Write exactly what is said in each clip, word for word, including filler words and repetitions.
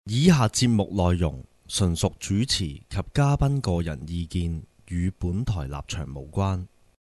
以下節目內容純屬主持及嘉賓個人意見，與本台立場無關。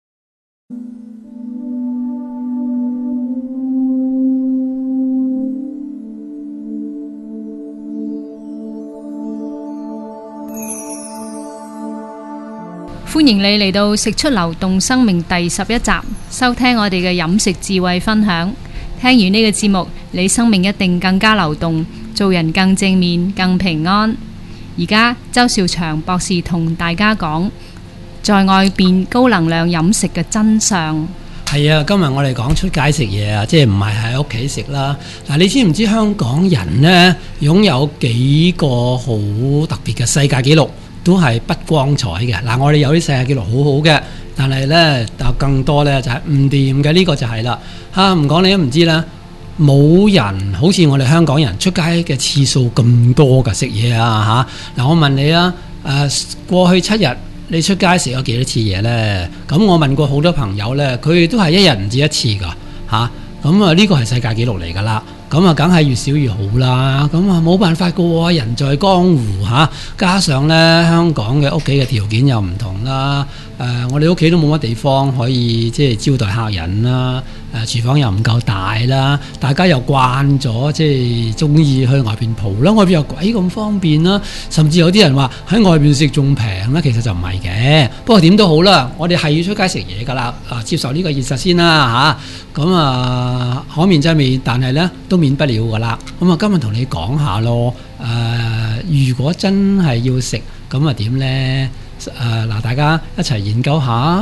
歡迎你嚟到食出流動生命第十一集，收聽我哋嘅飲食智慧分享。聽完呢個節目，你生命一定更加流動，做人更正面、更平安。而家周兆祥博士同大家講，在外邊高能量飲食嘅真相。 係啊，今日我哋講出街食嘢啊，即係唔係喺屋企食啦。嗱，你知唔知香港人呢擁有幾個好特別嘅世界紀錄，都係不光彩嘅。嗱，我哋有啲世界紀錄好好嘅，但係呢，就更多呢就係唔掂嘅。呢個就係啦嚇，唔講你都唔知啦。冇人好似我哋香港人出街嘅次數咁多㗎，食嘢啊嚇。嗱，我問你啊，誒過去七日你出街食咗幾多次嘢呢？咁我問過好多朋友呢，佢哋都係一日唔止一次㗎嚇。咁啊呢個係世界紀錄嚟㗎啦。咁啊梗係越少越好啦。咁啊冇辦法㗎喎，人在江湖嚇，加上呢香港嘅屋企嘅條件又唔同啦。誒、呃，我哋屋企都冇乜地方可以即係招待客人啦。誒、呃，廚房又唔夠大啦，大家又慣咗即係中意去外邊蒲啦，外邊又鬼咁方便啦，甚至有啲人話喺外邊食仲平啦，其實就唔係嘅。不過點都好啦，我哋係要出街食嘢㗎啦，啊接受呢個現實先啦嚇。咁啊可免則免，但係呢都免不了㗎啦。咁啊今日同你講下咯，誒、呃、如果真係要食，咁啊點呢？誒、呃、嗱，大家一齊研究下。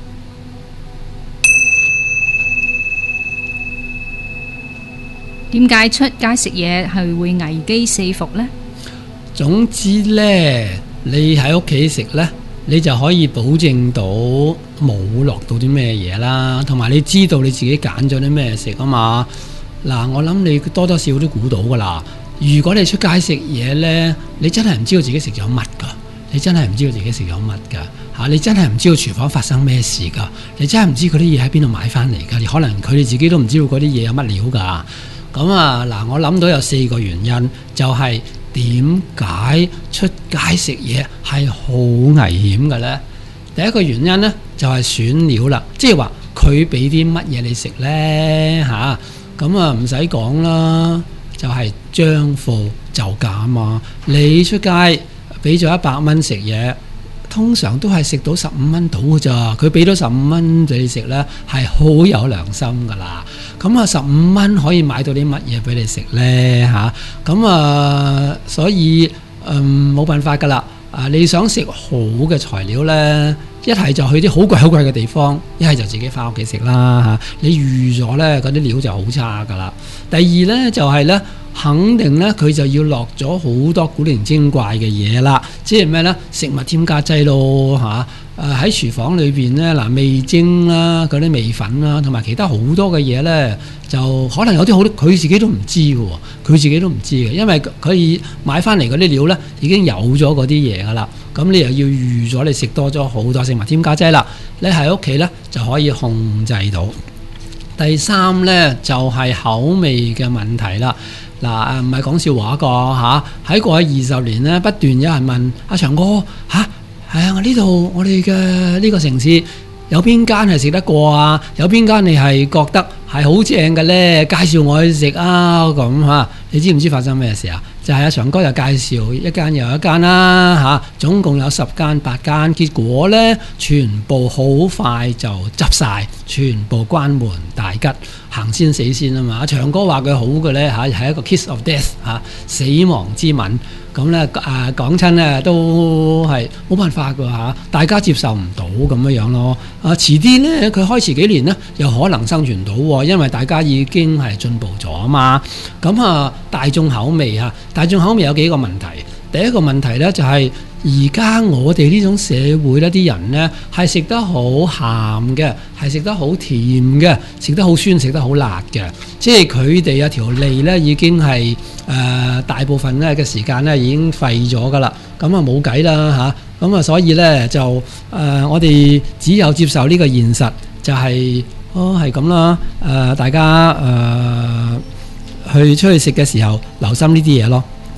點解出街食嘢係會危機四伏呢？ 總之呢，你喺屋企食呢，你就可以保證到冇落到啲咩嘢啦，同埋你知道你自己揀咗啲咩食啊嘛。嗱，我諗你多多少少都估到噶啦。如果你出街食嘢呢，你真係唔知道自己食咗乜噶，你真係唔知道自己食咗乜噶嚇，你真係唔知道廚房發生咩事噶，你真係唔知嗰啲嘢喺邊度買翻嚟噶，你可能佢哋自己都唔知道嗰啲嘢有乜料噶。咁啊嗱，我諗到有四個原因，就係點解出街食嘢係好危險嘅呢？第一個原因呢，就係選料啦，即係話佢俾啲乜嘢你食呢？嚇，咁啊唔使講啦，就係將貨就價啊嘛。你出街俾咗一百蚊食嘢，通常都係食到十五蚊到㗎咋，佢俾到十五蚊俾你食呢，係好有良心㗎啦。咁啊，十五蚊可以買到啲乜嘢俾你食呢？嚇，咁啊，所以嗯冇辦法㗎啦。啊，你想食好嘅材料呢，一係就去啲好貴好貴嘅地方，一係就自己翻屋企食啦嚇。你預咗呢嗰啲料就好差㗎啦。第二呢，就係呢。肯定咧，佢就要落咗好多古靈精怪嘅嘢啦，即係咩呢？食物添加劑咯嚇。誒喺廚房裏邊呢，嗱味精啦，嗰啲味粉啦，同埋其他好多嘅嘢呢，就可能有啲好多佢自己都唔知嘅喎，佢自己都唔知嘅，因為佢買翻嚟嗰啲料呢已經有咗嗰啲嘢噶啦，咁你又要預咗你食多咗好多食物添加劑啦，你喺屋企呢就可以控制到。第三呢，就係、是、口味嘅問題啦。嗱，唔係講笑話個嚇，喺過去二十年咧，不斷有人問阿祥哥嚇，係啊，我呢度我哋嘅呢個城市有邊間係食得過啊？有邊間你係覺得係好正嘅呢？介紹我去食啊！咁嚇，你知唔知發生咩事啊？就係阿祥哥又介紹一間又一間啦嚇，總共有十間八間，結果呢，全部好快就執晒，全部關門大吉，行先死先啊嘛！阿祥哥話佢好嘅呢，嚇，係一個 kiss of death 嚇，死亡之吻。咁咧誒講親咧都係冇辦法㗎嚇，大家接受唔到咁樣樣咯。啊遲啲咧佢開遲幾年咧又可能生存到喎，因為大家已經係進步咗啊嘛。咁啊大眾口味嚇，大眾口味有幾個問題。第一個問題咧就係而家我哋呢種社會咧，啲人咧係食得好鹹嘅，係食得好甜嘅，食得好酸，食得好辣嘅。即係佢哋有條脷咧已經係誒、呃、大部分咧嘅時間咧已經廢咗噶啦。咁啊冇計啦嚇。咁啊所以咧就誒、呃、我哋只有接受呢個現實，就係、是、哦係咁啦。誒、呃、大家誒、呃、去出去食嘅時候留心呢啲嘢咯。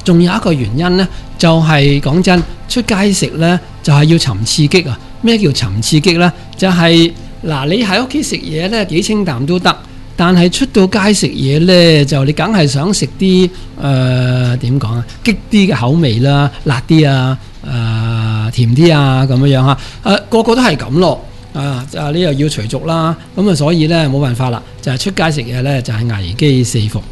仲有一個原因呢，就係、是、講真，出街食呢，就係、是、要尋刺激啊！咩叫尋刺激呢？就係、是、嗱，你喺屋企食嘢呢，幾清淡都得，但係出到街食嘢呢，就你梗係想食啲誒點講啊，激啲嘅口味啦，辣啲啊，誒、呃、甜啲啊咁樣樣嚇，誒、呃、個個都係咁咯。啊！啊！你又要隨俗啦，咁啊，所以咧冇辦法啦，就係、是、出街食嘢咧，就係、是、危機四伏。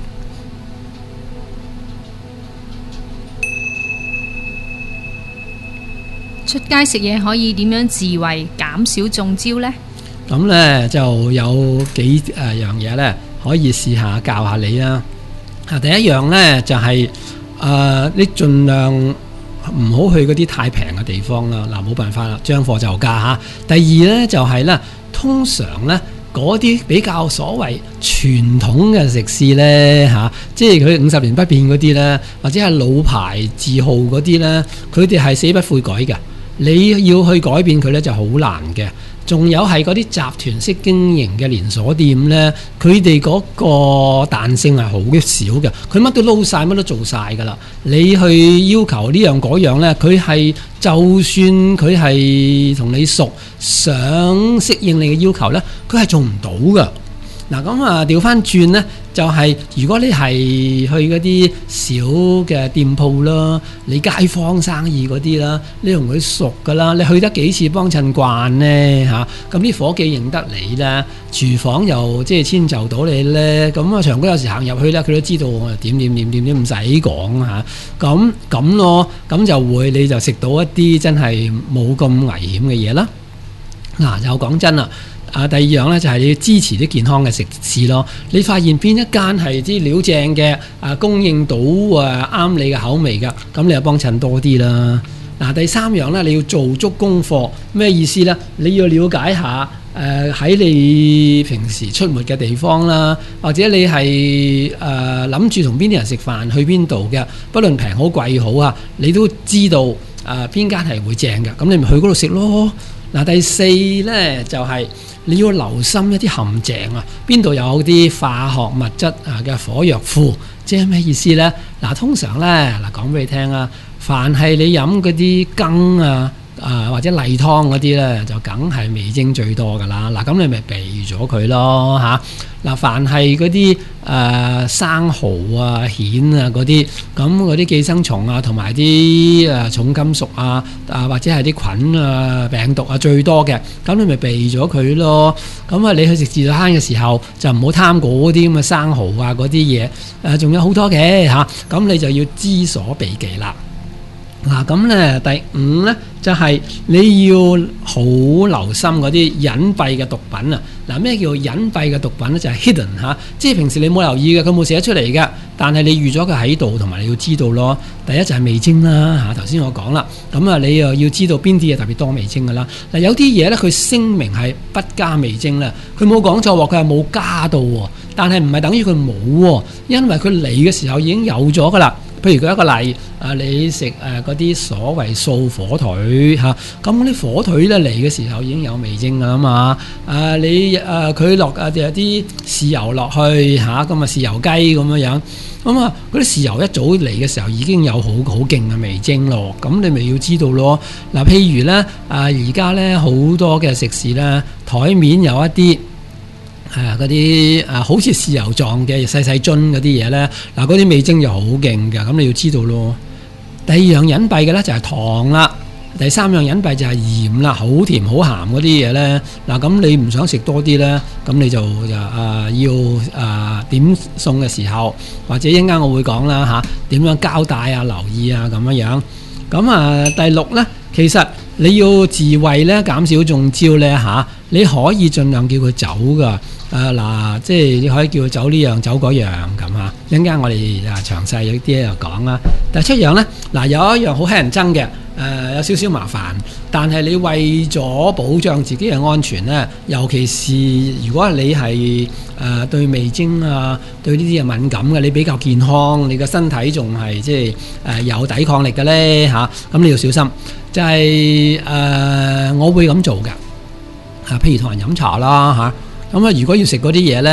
出街食嘢可以點樣自衛，減少中招呢？ 咁咧就有幾誒、呃、樣嘢咧，可以試下教下你啦。啊，第一樣咧就係、是、誒、呃，你盡量唔好去嗰啲太平嘅地方啦，嗱冇辦法啦，將貨就價嚇。第二呢，就係、是、呢，通常呢嗰啲比較所謂傳統嘅食肆呢，嚇、啊，即係佢五十年不變嗰啲呢，或者係老牌字號嗰啲呢，佢哋係死不悔改嘅。你要去改變佢呢，就好難嘅。仲有係嗰啲集團式經營嘅連鎖店呢，佢哋嗰個彈性係好少嘅，佢乜都撈晒，乜都做晒㗎啦。你去要求呢樣嗰樣呢，佢係就算佢係同你熟，想適應你嘅要求呢，佢係做唔到㗎。嗱咁啊，調翻轉呢，就係、是、如果你係去嗰啲小嘅店鋪啦，你街坊生意嗰啲啦，你同佢熟噶啦，你去得幾次幫襯慣呢？嚇、啊，咁啲伙計認得你啦，廚房又即係遷就到你呢。咁啊長哥有時行入去呢，佢都知道我點點點點點，唔使講嚇，咁咁咯，咁就會你就食到一啲真係冇咁危險嘅嘢啦。嗱、啊，又講真啦。啊，第二樣咧就係、是、你要支持啲健康嘅食肆咯。你發現邊一間係啲料正嘅，啊供應到啊啱你嘅口味㗎，咁你就幫襯多啲啦。嗱、啊，第三樣咧你要做足功課，咩意思咧？你要了解下誒喺、呃、你平時出沒嘅地方啦，或者你係誒諗住同邊啲人食飯，去邊度嘅，不論平好貴好啊，你都知道誒邊間係會正嘅，咁你咪去嗰度食咯。嗱、啊，第四咧就係、是。你要留心一啲陷阱啊，邊度有啲化學物質啊嘅火藥庫，即係咩意思呢？嗱，通常呢，嗱講俾你聽啊，凡係你飲嗰啲羹啊啊或者例湯嗰啲呢，就梗係味精最多噶啦。嗱，咁你咪避咗佢咯嚇。嗱，凡係嗰啲誒生蠔啊、蜆啊嗰啲，咁嗰啲寄生蟲啊，同埋啲誒重金屬啊，啊或者係啲菌啊、病毒啊最多嘅，咁你咪避咗佢咯。咁啊，你去食自助餐嘅時候，就唔好貪嗰啲咁嘅生蠔啊嗰啲嘢。誒，仲有好多嘅嚇，咁你就要知所避忌啦。嗱，咁咧第五咧就係、是、你要好留心嗰啲隱蔽嘅毒品啊！嗱，咩叫隱蔽嘅毒品咧？就係、是、hidden 嚇、啊，即係平時你冇留意嘅，佢冇寫出嚟嘅，但係你預咗佢喺度，同埋你要知道咯。第一就係味精啦嚇，頭、啊、先我講啦，咁啊你又要知道邊啲嘢特別多味精㗎啦。嗱，有啲嘢咧佢聲明係不加味精啦，佢冇講錯喎，佢係冇加到喎，但係唔係等於佢冇喎，因為佢嚟嘅時候已經有咗㗎啦。譬如舉一個例，啊，你食誒嗰啲所謂素火腿嚇，咁嗰啲火腿咧嚟嘅時候已經有味精㗎啦嘛。啊，你誒佢落啊有啲豉油落去嚇，咁啊豉油雞咁樣樣，咁啊嗰啲豉油一早嚟嘅時候已經有好好勁嘅味精咯。咁你咪要知道咯。嗱、啊，譬如咧啊，而家咧好多嘅食肆咧，台面有一啲。誒嗰啲誒好似豉油狀嘅細細樽嗰啲嘢咧，嗱嗰啲味精就好勁嘅，咁你要知道咯。第二樣隱蔽嘅咧就係糖啦，第三樣隱蔽就係鹽啦，好甜好鹹嗰啲嘢咧，嗱咁你唔想食多啲咧，咁你就就誒、呃、要誒、呃、點餸嘅時候，或者一陣間我會講啦嚇，點樣交代啊、留意啊咁樣樣。咁啊第六咧，其實你要自衛咧，減少中招咧嚇，你可以盡量叫佢走噶。誒嗱、呃，即係你可以叫佢走呢樣走嗰樣咁嚇。一陣間我哋啊詳細有啲又講啦。第七樣咧，嗱、呃、有一樣好乞人憎嘅，誒、呃、有少少麻煩，但係你為咗保障自己嘅安全咧，尤其是如果你係誒、呃、對味精啊對呢啲嘢敏感嘅，你比較健康，你嘅身體仲係即係誒、呃、有抵抗力嘅咧嚇，咁、啊、你要小心。就係、是、誒、呃、我會咁做嘅，啊譬如同人飲茶啦嚇。咁啊，如果要食嗰啲嘢呢，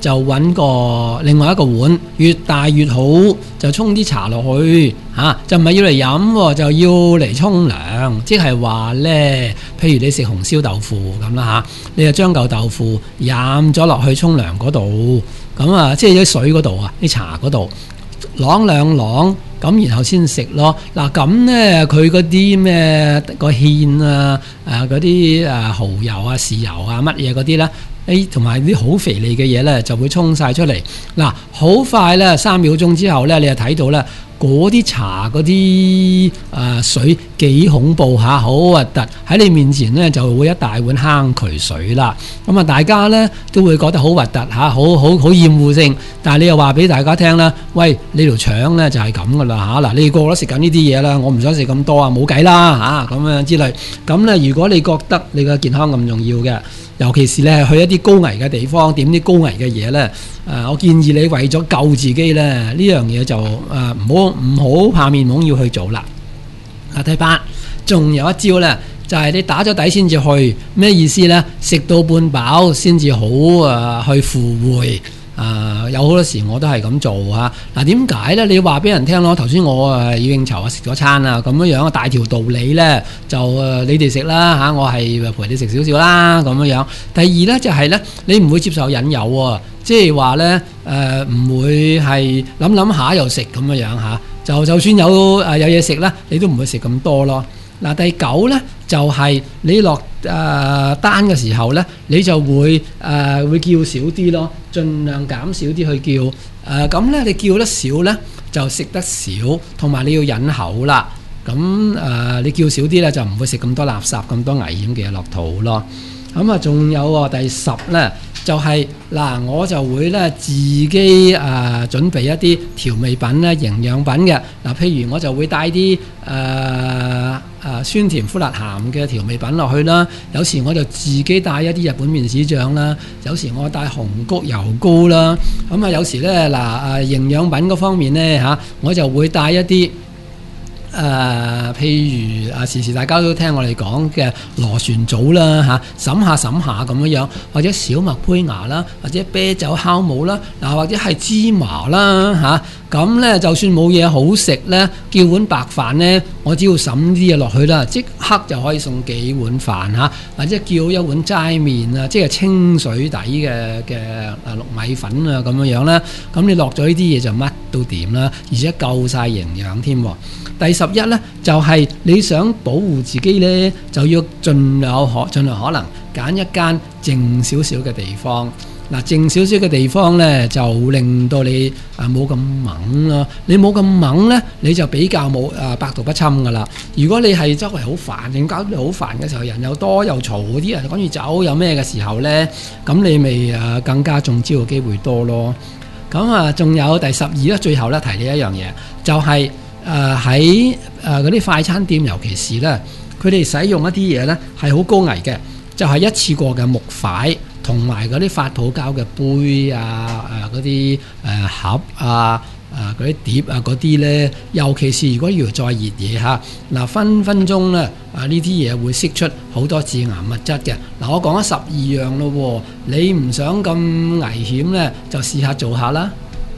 就揾個另外一個碗，越大越好，就沖啲茶落去嚇、啊，就唔係要嚟飲，就要嚟沖涼。即係話呢，譬如你食紅燒豆腐咁啦嚇，你就將嚿豆腐飲咗落去沖涼嗰度，咁啊，即係啲水嗰度啊，啲茶嗰度啷兩啷。咁然後先食咯。嗱咁呢，佢嗰啲咩個芡啊，誒嗰啲誒蠔油啊、豉油啊乜嘢嗰啲呢，誒同埋啲好肥膩嘅嘢呢，就會沖晒出嚟。嗱，好快呢，三秒鐘之後呢，你就睇到呢嗰啲茶嗰啲誒水幾恐怖下，好核突喺你面前呢，就會一大碗坑渠水啦。咁啊，大家呢都會覺得好核突嚇，好好好厭惡性。但係你又話俾大家聽啦，喂，你條腸呢就係咁噶啦嚇。嗱，你個個都食緊呢啲嘢啦，我唔想食咁多啊，冇計啦嚇，咁樣之類。咁呢，如果你覺得你個健康咁重要嘅，尤其是咧去一啲高危嘅地方，點啲高危嘅嘢呢？誒、呃，我建議你為咗救自己呢，呢樣嘢就誒唔好唔好怕面懵要去做啦。啊，第八，仲有一招呢，就係、是、你打咗底先至去，咩意思呢？食到半飽先至好誒、呃、去赴會。啊、呃，有好多時我都係咁做嚇。嗱，點解呢？你話俾人聽咯。頭先我誒要應酬啊，食咗餐啊，咁樣樣大條道理呢，就誒、呃、你哋食啦嚇，我係陪你食少少啦咁樣樣。第二呢，就係、是、呢，你唔會接受引誘喎，即係話呢，誒、呃、唔會係諗諗下又食咁樣樣嚇。就就算有誒、呃、有嘢食呢，你都唔會食咁多咯。嗱，第九呢，就係、是、你落誒、呃、單嘅時候呢，你就會誒、呃、會叫少啲咯，盡量減少啲去叫。誒、呃、咁呢，你叫得少呢，就食得少，同埋你要忍口啦。咁誒、呃、你叫少啲呢，就唔會食咁多垃圾、咁多危險嘅嘢落肚咯。咁啊，仲有喎第十呢，就係、是、嗱，我就會咧自己誒、呃、準備一啲調味品咧、營養品嘅。嗱，譬如我就會帶啲誒誒酸甜苦辣鹹嘅調味品落去啦。有時我就自己帶一啲日本面豉醬啦。有時我帶紅谷油膏啦。咁啊，有時咧嗱誒營養品嗰方面咧嚇，我就會帶一啲。誒、呃，譬如啊，時時大家都聽我哋講嘅螺旋藻啦嚇，審下審下咁樣樣，或者小麥胚芽啦，或者啤酒酵母啦，嗱、啊、或者係芝麻啦嚇，咁、啊、咧就算冇嘢好食咧，叫碗白飯咧，我只要審啲嘢落去啦，即刻就可以送幾碗飯嚇、啊，或者叫一碗齋麵啊，即係清水底嘅嘅啊糯米粉啊咁樣樣啦，咁你落咗呢啲嘢就乜都掂啦，而且夠晒營養添。第十一呢，就係、是、你想保護自己呢，就要盡量可盡量可能揀一間靜少少嘅地方。嗱，靜少少嘅地方呢，就令到你啊冇咁猛咯。你冇咁猛呢，你就比較冇啊百毒不侵噶啦。如果你係周圍好煩，令搞到你好煩嘅時候，人又多又嘈，啲人趕住走有咩嘅時候呢，咁你咪啊更加中招嘅機會多咯。咁啊，仲有第十二咧，最後咧提你一樣嘢，就係、是。誒喺誒嗰啲快餐店，尤其是咧，佢哋使用一啲嘢咧係好高危嘅，就係、是、一次過嘅木塊同埋嗰啲發泡膠嘅杯啊、誒嗰啲誒盒啊、誒嗰啲碟啊嗰啲咧，尤其是如果要再熱嘢嚇，嗱分分鐘咧啊呢啲嘢會釋出好多致癌物質嘅。嗱我講咗十二樣咯，你唔想咁危險咧，就試下做下啦。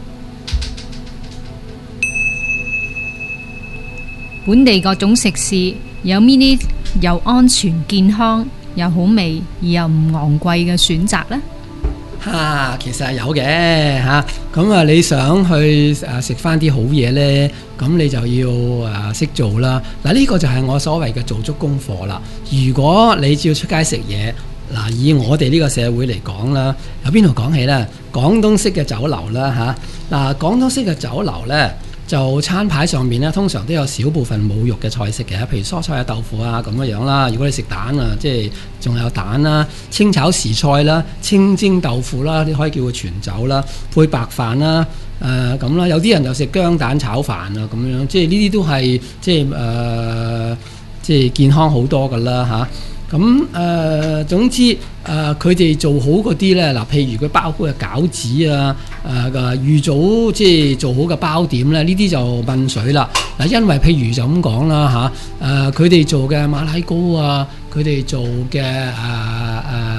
本地各種食肆有邊啲又安全健康又好味而又唔昂貴嘅選擇呢？ 嚇、啊，其實係有嘅嚇。咁啊，你想去誒食翻啲好嘢呢？咁你就要誒識、啊、做啦。嗱、啊，呢、這個就係我所謂嘅做足功課啦。如果你只要出街食嘢，嗱、啊，以我哋呢個社會嚟講啦，由邊度講起呢？廣東式嘅酒樓啦嚇。嗱、啊，廣東式嘅酒樓呢。就餐牌上面咧，通常都有少部分冇肉嘅菜式嘅，譬如蔬菜啊、豆腐啊咁樣樣啦。如果你食蛋啊，即係仲有蛋啦、清炒時菜啦、清蒸豆腐啦，你可以叫佢全酒啦，配白飯啦，誒咁啦。有啲人就食薑蛋炒飯啊咁樣，即係呢啲都係即係誒、呃、即係健康好多噶啦嚇。咁誒、呃、總之誒佢哋做好嗰啲咧，嗱譬如佢包好嘅餃子啊，誒嘅預早即係做好嘅包點咧，呢啲就問水啦。嗱，因為譬如就咁講啦嚇，誒佢哋做嘅馬拉糕啊，佢哋做嘅誒誒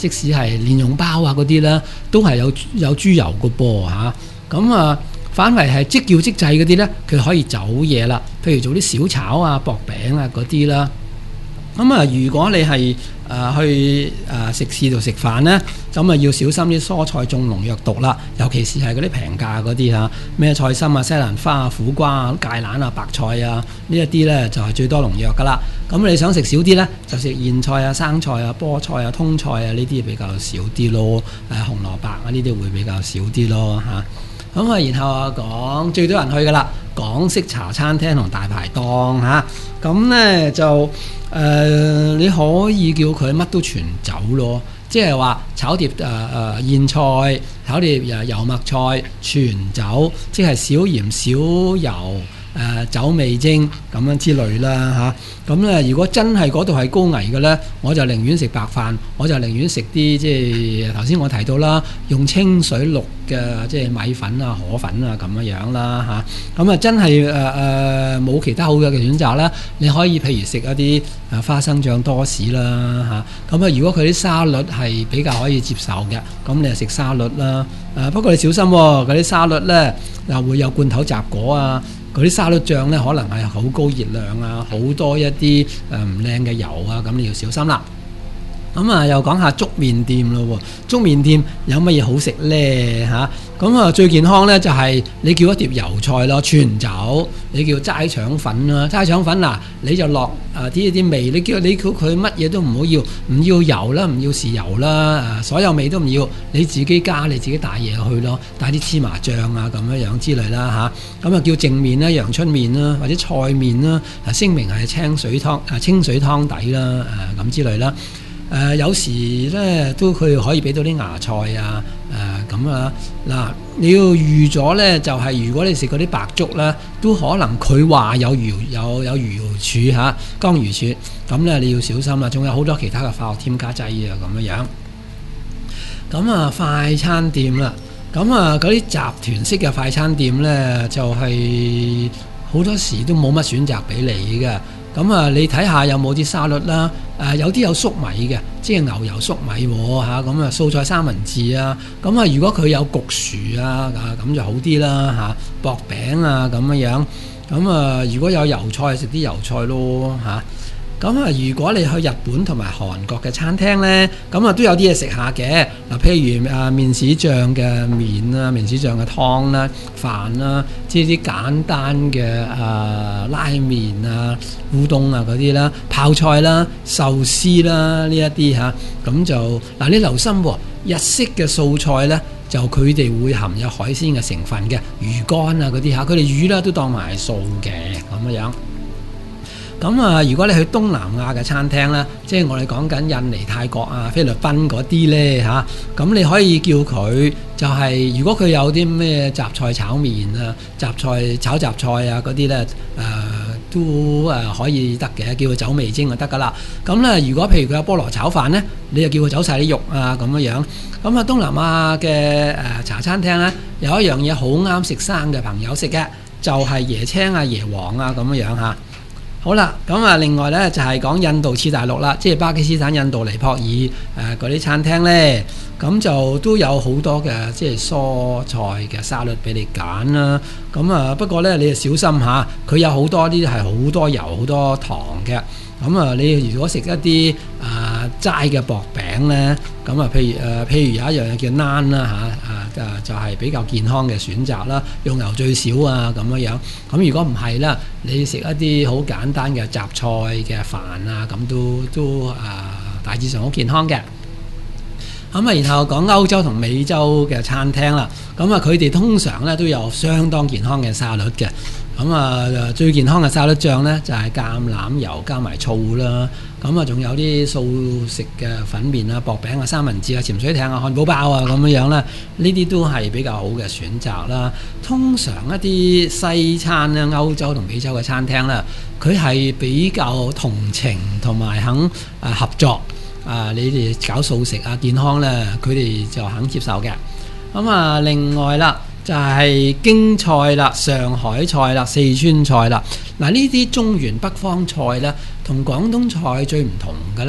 即使係蓮蓉包啊嗰啲咧，都係有有豬油嘅噃嚇。咁啊，反為係即叫即製嗰啲咧，佢可以走嘢啦。譬如做啲小炒啊、薄餅啊嗰啲啦。咁啊，如果你係誒、呃、去誒、呃、食肆度食飯呢，咁啊要小心啲蔬菜中農藥毒啦，尤其是係嗰啲平價嗰啲嚇，咩菜心啊、西蘭花啊、苦瓜啊、芥蘭啊、白菜啊，呢一啲呢就係、是、最多農藥噶啦。咁你想食少啲呢，就食莧菜啊、生菜啊、菠菜啊、通菜啊，呢啲比較少啲咯。誒、呃、紅蘿蔔啊，呢啲會比較少啲咯嚇。咁啊，然後啊講最多人去噶啦，港式茶餐廳同大排檔嚇，咁、啊、呢就。誒、呃、你可以叫佢乜都全走咯，即係話炒碟誒誒莧菜、炒碟誒油麥菜全走，即係少鹽少油誒、呃、走味精咁樣之類啦嚇。咁、啊、咧如果真係嗰度係高危嘅咧，我就寧願食白飯，我就寧願食啲即係頭先我提到啦，用清水渌嘅即係米粉啊、河粉啊咁樣樣啦嚇。咁啊真係誒誒冇其他好嘅選擇啦，你可以譬如食一啲誒花生醬多士啦嚇。咁啊如果佢啲沙律係比較可以接受嘅，咁你就食沙律啦。誒、啊、不過你小心喎、哦，嗰啲沙律咧又會有罐頭雜果啊。嗰啲沙律醬咧，可能係好高熱量啊，好多一啲誒唔靚嘅油啊，咁你要小心啦。咁啊，又講下粥麵店咯喎，粥麵店有乜嘢好食呢？嚇？咁啊，最健康呢就係你叫一碟油菜咯，全走。你叫齋腸粉啦，齋腸粉嗱，你就落啊啲啲味，你叫你叫佢乜嘢都唔好要，唔要油啦，唔要豉油啦，啊所有味都唔要，你自己加你自己帶嘢去咯，帶啲芝麻醬啊咁樣樣之類啦嚇。咁啊叫正麵啦、陽春麵啦，或者菜麵啦，啊聲明係清水湯啊清水湯底啦，啊咁之類啦。誒、呃、有時咧都佢可以俾到啲芽菜啊，誒咁啊嗱，你要預咗咧就係、是、如果你食嗰啲白粥咧，都可能佢話有魚有有魚柱嚇，江魚柱，咁咧你要小心啦。仲有好多其他嘅化學添加劑啊咁樣樣。咁啊快餐店啦，咁啊嗰啲集團式嘅快餐店咧，就係、是、好多時都冇乜選擇俾你嘅。咁啊，你睇下有冇啲沙律啦？誒、呃，有啲有粟米嘅，即係牛油粟米喎嚇。咁啊，素菜三文治啊。咁啊，如果佢有焗薯啊，啊咁就好啲啦嚇。薄餅啊咁樣樣。咁啊，如果有油菜，食啲油菜咯嚇。咁啊，如果你去日本同埋韓國嘅餐廳呢，咁啊都有啲嘢食下嘅嗱，譬如啊麵豉醬嘅麵啊、麵豉醬嘅湯啦、飯啦，即係啲簡單嘅啊拉麵啊、烏冬啊嗰啲啦、泡菜啦、壽司啦呢一啲嚇，咁就嗱你留心喎，日式嘅素菜呢，就佢哋會含有海鮮嘅成分嘅，魚乾啊嗰啲嚇，佢哋魚啦都當埋係素嘅咁樣樣。咁啊，如果你去東南亞嘅餐廳咧，即係我哋講緊印尼、泰國啊、菲律賓嗰啲咧嚇，咁你可以叫佢就係、是，如果佢有啲咩雜菜炒麵啊、雜菜炒雜菜啊嗰啲咧，誒、呃、都誒可以得嘅，叫佢走味精就得噶啦。咁咧，如果譬如佢有菠蘿炒飯咧，你就叫佢走晒啲肉啊咁樣樣。咁啊，東南亞嘅誒茶餐廳咧，有一樣嘢好啱食生嘅朋友食嘅，就係、是、椰青啊、椰皇啊咁樣樣嚇。好啦，咁啊，另外咧就係、是、講印度次大陸啦，即係巴基斯坦、印度、尼泊爾誒嗰啲餐廳咧，咁就都有好多嘅即係蔬菜嘅沙律俾你揀啦。咁啊，不過咧你就小心下，佢有好多啲係好多油、好多糖嘅。咁啊，你如果食一啲啊齋嘅薄餅咧，咁啊，譬如誒、呃，譬如有一樣嘢叫 naan 啦嚇，啊就就係比較健康嘅選擇啦，用油最少啊咁樣樣。咁如果唔係啦，你食一啲好簡單嘅雜菜嘅飯啊，咁都都啊大致上好健康嘅。咁啊，然後講歐洲同美洲嘅餐廳啦，咁啊佢哋通常咧都有相當健康嘅沙律嘅。咁啊，最健康嘅沙律醬呢，就係橄欖油加埋醋啦。咁啊，仲有啲素食嘅粉麵啊、薄餅啊、三文治啊、潛水艇啊、漢堡包啊咁樣樣啦。呢啲都係比較好嘅選擇啦。通常一啲西餐咧，歐洲同美洲嘅餐廳咧，佢係比較同情同埋肯啊合作啊。你哋搞素食啊、健康呢，佢哋就肯接受嘅。咁啊，另外啦。就係京菜啦、上海菜啦、四川菜啦。嗱，呢啲中原北方菜呢，同廣東菜最唔同嘅呢，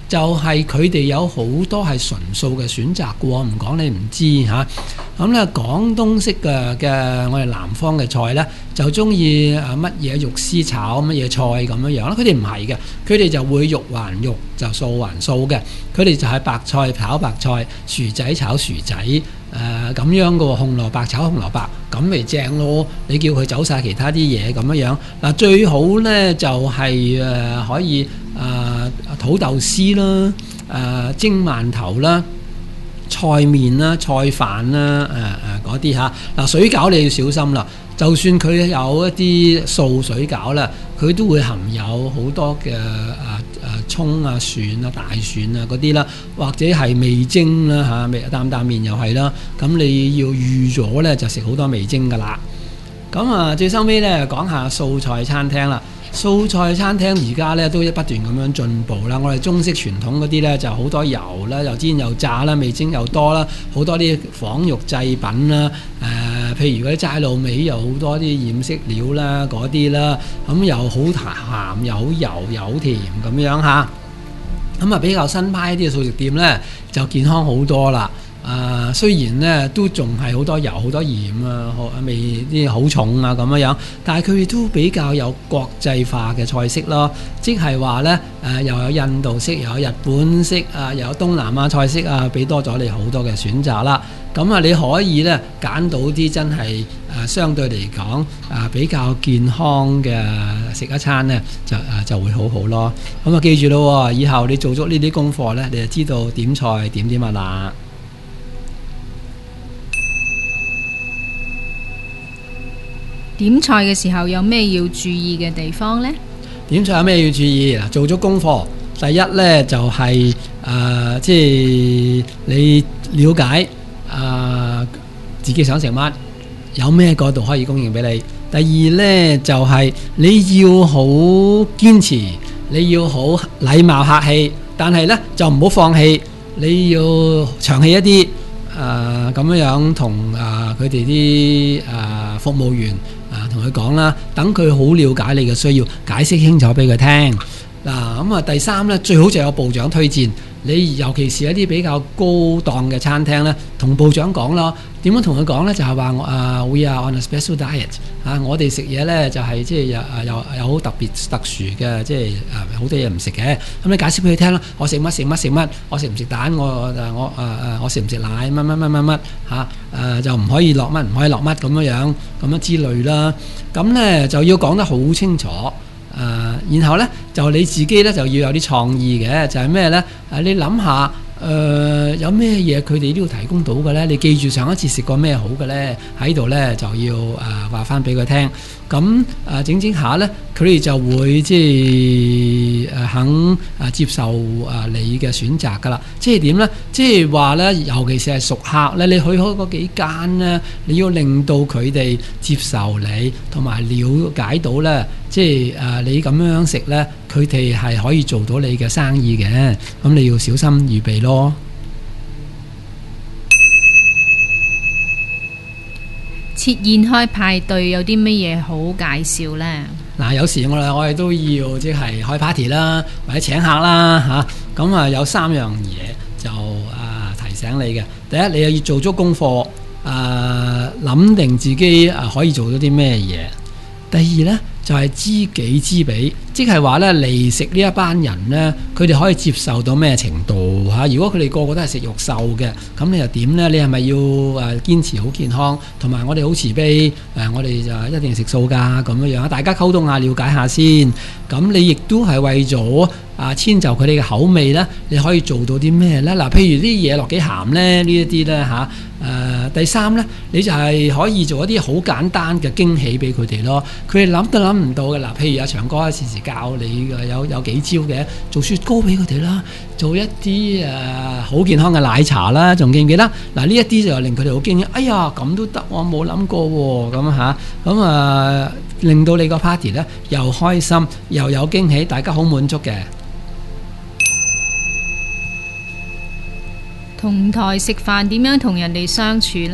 就係佢哋有好多係純素嘅選擇嘅喎，唔講你唔知嚇。咁咧廣東式嘅嘅我哋南方嘅菜咧，就中意誒乜嘢肉絲炒乜嘢菜咁樣樣啦。佢哋唔係嘅，佢哋就會肉還肉，就素還素嘅。佢哋就係白菜炒白菜，薯仔炒薯仔，誒、呃、咁樣嘅喎。紅蘿蔔炒紅蘿蔔，咁咪正咯。你叫佢走晒其他啲嘢咁樣樣嗱，最好咧就係、是、誒、呃、可以誒、呃、土豆絲啦，誒、呃、蒸饅頭啦。菜麵啦、菜飯啦、誒誒嗰啲嚇嗱，水餃你要小心啦。就算佢有一啲素水餃啦，佢都會含有好多嘅誒誒葱啊、蒜啊、大蒜啊嗰啲啦，或者係味精啦嚇，味擔擔麵又係啦。咁你要預咗咧，就食好多味精噶啦。咁啊，最收尾咧講下素菜餐廳啦。素菜餐廳而家咧都不斷咁樣進步啦。我哋中式傳統嗰啲咧就好多油啦，又煎又炸啦，味精又多啦，好多啲仿肉製品啦。誒、呃，譬如嗰啲齋鹵味有好多啲染色料啦，嗰啲啦，咁又好鹹又好油又好甜咁樣嚇。咁啊比較新派啲嘅素食店咧就健康好多啦。啊、呃，雖然咧都仲係好多油、好多鹽啊，味啲好重啊咁樣樣，但係佢哋都比較有國際化嘅菜式咯，即係話咧誒又有印度式，又有日本式啊，又有東南亞菜式啊，俾多咗你好多嘅選擇啦。咁啊，你可以咧揀到啲真係誒、呃、相對嚟講啊比較健康嘅食一餐咧，就誒、啊、就會好好咯。咁啊，記住咯，以後你做足呢啲功課咧，你就知道點菜點點乜啦。 點菜嘅時候有咩要注意嘅地方呢？ 點菜有咩要注意？嗱，做咗功課，第一呢就係、是、誒、呃，即係你了解誒、呃、自己想食乜，有咩嗰度可以供應俾你。第二呢就係、是、你要好堅持，你要好禮貌客氣，但係呢就唔好放棄，你要長氣一啲。誒咁樣樣同誒佢哋啲誒服務員啊同佢講啦，等佢好了解你嘅需要，解釋清楚俾佢聽。嗱咁啊，第三咧最好就有部長推薦。你尤其是一啲比較高檔嘅餐廳咧，同部長講咯。點樣同佢講咧？就係話我啊，we are on a special diet 啊，我哋食嘢咧就係即係有有有好特別特殊嘅，即係誒好多嘢唔食嘅。咁你解釋俾佢聽啦。我食乜食乜食乜，我食唔食蛋？我誒我誒誒我食唔食奶？乜乜乜乜乜嚇誒就唔可以落乜，唔可以落乜咁樣樣咁樣之類啦。咁咧就要講得好清楚。誒、呃，然後咧就你自己咧就要有啲創意嘅，就係咩咧？誒，你諗下誒有咩嘢佢哋都要提供到嘅咧？你記住上一次食過咩好嘅咧？喺度咧就要誒話翻俾佢聽。咁誒、呃、整整下咧，佢哋就會即係誒肯誒接受誒你嘅選擇噶啦。即係點咧？即係話咧，尤其是係熟客咧，你去開嗰幾間咧，你要令到佢哋接受你，同埋了解到咧，即係誒、呃、你咁樣食咧，佢哋係可以做到你嘅生意嘅。咁你要小心預備咯。 設宴開派對有啲乜嘢好介紹呢？ 嗱，有時我哋我哋都要即係開 party 啦，或者請客啦嚇。咁啊有三樣嘢就啊提醒你嘅。第一，你又要做足功課，啊諗定自己啊可以做到啲咩嘢。第二呢，就係、是、知己知彼，即係話呢嚟食呢一班人呢，佢哋可以接受到咩程度嚇？如果佢哋個個都係食肉獸嘅，咁你又點呢？你係咪要誒堅持好健康，同埋我哋好慈悲誒？我哋就一定食素㗎咁樣樣，大家溝通下，了解下先。咁你亦都係為咗啊遷就佢哋嘅口味呢，你可以做到啲咩呢？嗱，譬如啲嘢落幾鹹呢，呢一啲呢。嚇。誒、呃、第三呢，你就係可以做一啲好簡單嘅驚喜俾佢哋咯。佢哋諗都諗唔到嘅。嗱，譬如阿長哥時時教你嘅有有幾招嘅，做雪糕俾佢哋啦，做一啲誒好健康嘅奶茶啦，仲記唔記得？嗱，呢一啲就令佢哋好驚訝。哎呀，咁都得，我冇諗過喎。咁嚇，咁啊令到你個 party 呢又開心又有驚喜，大家好滿足嘅。 同台食飯點樣同人哋相處呢？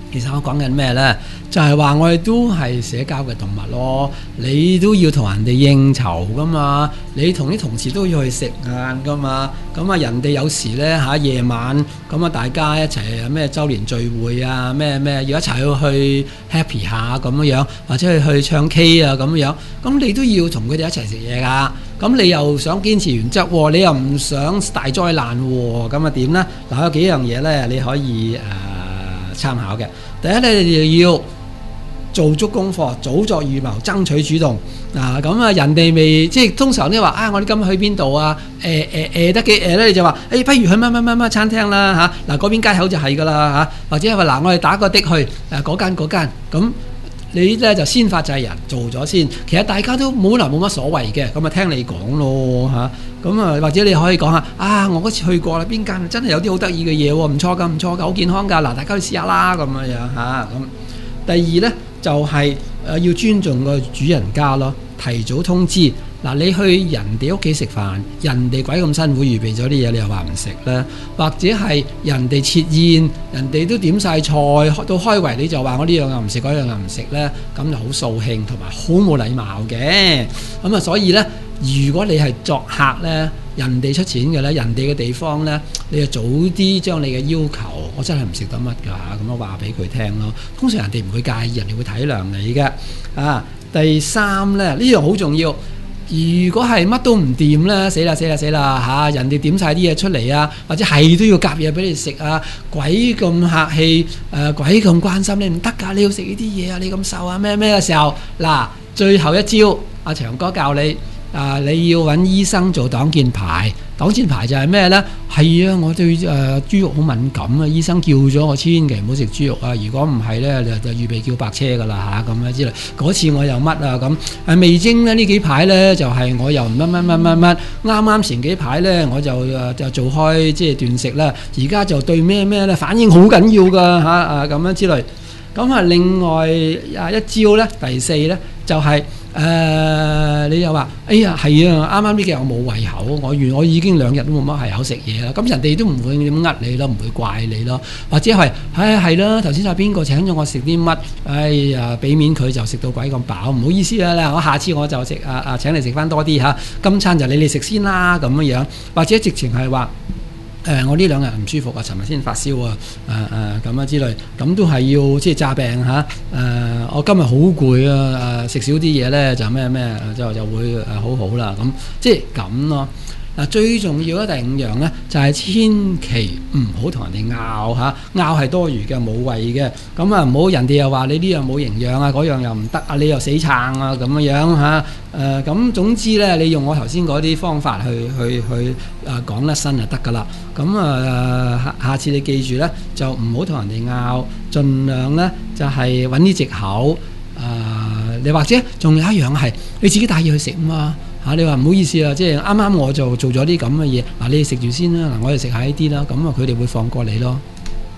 其實我講緊咩呢？就係話我哋都係社交嘅動物咯，你都要同人哋應酬噶嘛，你同啲同事都要去食晏噶嘛，咁啊人哋有時呢，嚇夜晚咁啊大家一齊咩週年聚會啊咩咩要一齊去去 happy 下咁樣，或者去去唱 K 啊咁樣，咁你都要同佢哋一齊食嘢噶，咁你又想堅持原則喎，你又唔想大災難喎，咁啊點呢？嗱有幾樣嘢呢，你可以誒、呃、參考嘅。第一咧，你就要做足功課，早作預謀，爭取主動。嗱，咁啊，人哋未即係通常都話啊，我哋今日去邊度啊？誒誒誒得幾誒咧？你就話誒，不如去乜乜乜乜餐廳啦嚇。嗱，嗰邊街口就係噶啦嚇，或者係話嗱，我哋打個的去誒嗰間嗰間。咁你咧就先發制人，做咗先。其實大家都冇能冇乜所謂嘅，咁啊聽你講咯嚇。咁啊，或者你可以講下啊，我嗰次去過啦，邊間真係有啲好得意嘅嘢喎，唔錯噶，唔錯噶，好健康噶。嗱，大家去試下啦，咁樣樣嚇。咁第二呢，就係、是、誒要尊重個主人家咯，提早通知。嗱，你去人哋屋企食飯，人哋鬼咁辛苦預備咗啲嘢，你又話唔食咧？或者係人哋設宴，人哋都點晒菜，到開圍你就話我呢樣又唔食，嗰樣又唔食咧，咁就好掃興同埋好冇禮貌嘅。咁啊，所以咧，如果你係作客咧，人哋出錢嘅咧，人哋嘅地方咧，你就早啲將你嘅要求，我真係唔食得乜㗎嚇，咁樣話俾佢聽咯。通常人哋唔會介意，人哋會體諒你嘅。啊，第三咧，呢樣好重要。如果係乜都唔掂咧，死啦死啦死啦嚇！人哋點晒啲嘢出嚟啊，或者係都要夾嘢俾你食啊，鬼咁客氣誒、呃，鬼咁關心你唔得㗎，你要食呢啲嘢啊，你咁瘦啊咩咩嘅時候，嗱，最後一招，阿長哥教你。啊！你要揾醫生做擋箭牌，擋箭牌就係咩呢？係啊，我對誒、呃、豬肉好敏感啊！醫生叫咗我千祈唔好食豬肉啊！如果唔係呢，就就預備叫白車噶啦嚇咁樣之類。嗰次我又乜啊咁？誒味精呢呢幾排呢，就係、是、我又唔乜乜乜乜乜。啱啱前幾排呢，我就誒就做開即係斷食啦。而家就對咩咩呢反應好緊要噶嚇啊咁樣之類。咁啊，另外啊一招呢，第四呢，就係、是。誒、呃，你又話，哎呀，係啊，啱啱呢幾日我冇胃口，我原我已經兩日都冇乜胃口食嘢啦。咁人哋都唔會點呃你咯，唔會怪你咯。或者係，唉係啦，頭先係邊個請咗我食啲乜？哎呀，俾面佢就食到鬼咁飽，唔好意思啦，我下次我就食啊啊請你食翻多啲嚇，今餐就你哋食先啦咁樣樣。或者直情係話。誒、呃，我呢兩日唔舒服啊，尋日先發燒啊，誒誒咁啊之類，咁都係要即係詐病嚇。誒、呃，我今日好攰啊，誒食少啲嘢咧就咩咩，就就會誒好好啦。咁即係咁咯。嗱，最重要咧第五樣咧，就係、是、千祈唔好同人哋拗嚇，拗係多餘嘅，冇謂嘅。咁啊，唔好人哋又話你呢樣冇營養啊，嗰樣又唔得啊，你又死撐啊咁樣樣嚇。誒咁總之咧，你用我頭先嗰啲方法去去去誒講甩身就得㗎啦。咁啊，下下次你記住咧，就唔好同人哋拗，盡量咧就係揾啲藉口。誒、呃，你或者仲有一樣係你自己帶嘢去食啊嘛。嚇、啊！你話唔好意思啊，即係啱啱我就做咗啲咁嘅嘢，嗱、啊、你哋食住先啦，嗱我哋食下呢啲啦，咁啊佢哋會放過你咯。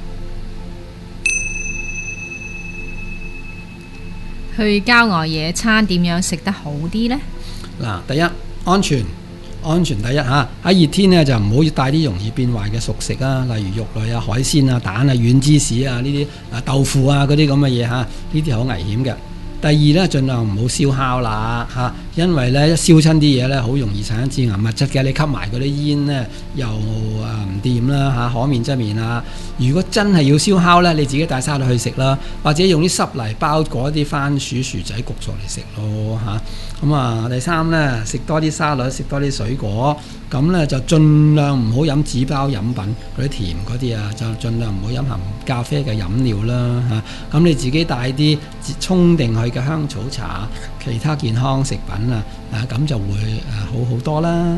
去郊外野餐點樣食得好啲呢？ 嗱，第一安全，安全第一嚇。喺熱天呢，就唔好帶啲容易變壞嘅熟食啊，例如肉類啊、海鮮啊、蛋啊、軟芝士啊呢啲啊豆腐啊嗰啲咁嘅嘢嚇，呢啲好危險嘅。第二咧，盡量唔好燒烤啦嚇，因為咧一燒親啲嘢咧，好容易產生致癌物質嘅。你吸埋嗰啲煙咧，又誒唔掂啦嚇，可免則免啊。如果真係要燒烤咧，你自己帶沙律去食啦，或者用啲濕泥包嗰啲番薯薯仔焗咗嚟食咯嚇。咁啊，第三咧，食多啲沙律，食多啲水果，咁咧就盡量唔好飲紙包飲品嗰啲甜嗰啲啊，就盡量唔好飲含咖啡嘅飲料啦嚇。咁你自己帶啲沖定去嘅香草茶，其他健康食品啊，啊咁就會誒好好多啦。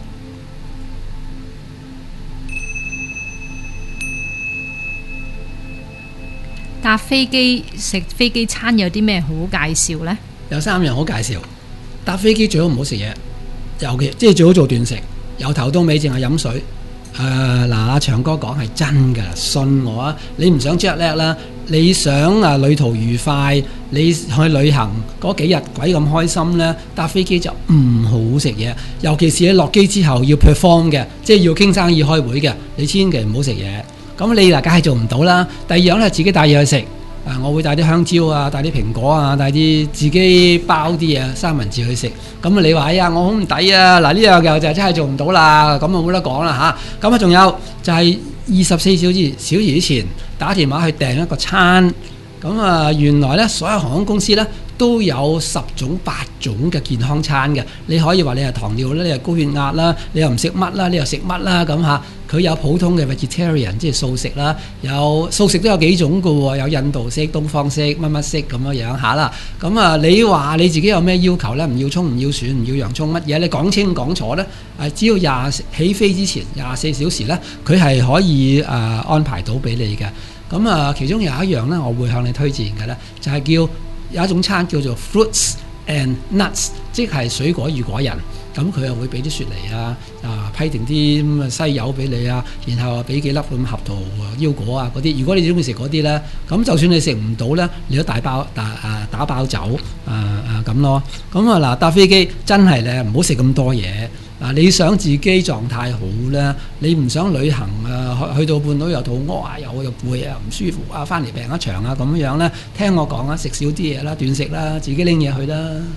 搭飛機食飛機餐有啲咩好介紹呢？ 有三樣好介紹。搭飛機最好唔好食嘢，尤其即係最好做斷食，由頭到尾淨係飲水。誒嗱，阿長哥講係真㗎，信我啊！你唔想 jet lag啦，你想啊旅途愉快，你去旅行嗰幾日鬼咁開心呢，搭飛機就唔好食嘢，尤其是你落機之後要 perform 嘅，即係要傾生意開會嘅，你千祈唔好食嘢。咁你嗱梗係做唔到啦。第二樣咧，自己帶嘢去食， 誒，我會帶啲香蕉啊，帶啲蘋果啊，帶啲自己包啲嘢三文治去食。咁啊，你話哎呀，我好唔抵啊！嗱，呢樣又就真係做唔到啦，咁啊冇得講啦嚇。咁啊，仲有就係二十四小時小時之前打電話去訂一個餐。咁啊，原來呢，所有航空公司呢都有十種八種嘅健康餐嘅。你可以話你係糖尿啦，你係高血壓啦，你又唔食乜啦，你又食乜啦咁嚇。佢有普通嘅 vegetarian， 即係素食啦，有素食都有幾種嘅喎，有印度式、東方式、乜乜式咁樣樣下啦。咁啊，你話你自己有咩要求呢？唔要葱，唔要蒜，唔要洋葱乜嘢？你講清講楚呢。誒，只要廿起飛之前廿四小時呢，佢係可以誒、呃、安排到俾你嘅。咁啊，其中有一樣呢，我會向你推薦嘅呢，就係、是、叫有一種餐叫做 fruits and nuts， 即係水果與果仁。咁佢又會俾啲雪梨啊，啊批定啲咁嘅西柚俾你啊，然後啊俾幾粒咁合桃腰果啊嗰啲。如果你中意食嗰啲呢，咁就算你食唔到呢，你都大包打啊打包走啊啊咁咯。咁啊嗱，搭飛機真係咧唔好食咁多嘢。嗱，你想自己狀態好咧，你唔想旅行啊，去到半路又肚餓啊，又又攰啊，唔舒服啊，翻嚟病一場啊咁樣咧，聽我講啊，食少啲嘢啦，斷食啦，自己拎嘢去啦。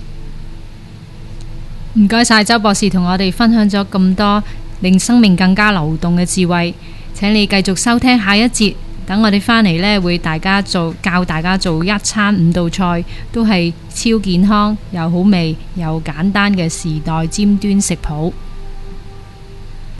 唔該晒周博士同我哋分享咗咁多令生命更加流動嘅智慧，請你繼續收聽下一節。等我哋翻嚟呢，會大家做教大家做一餐五道菜，都係超健康又好味又簡單嘅時代尖端食譜。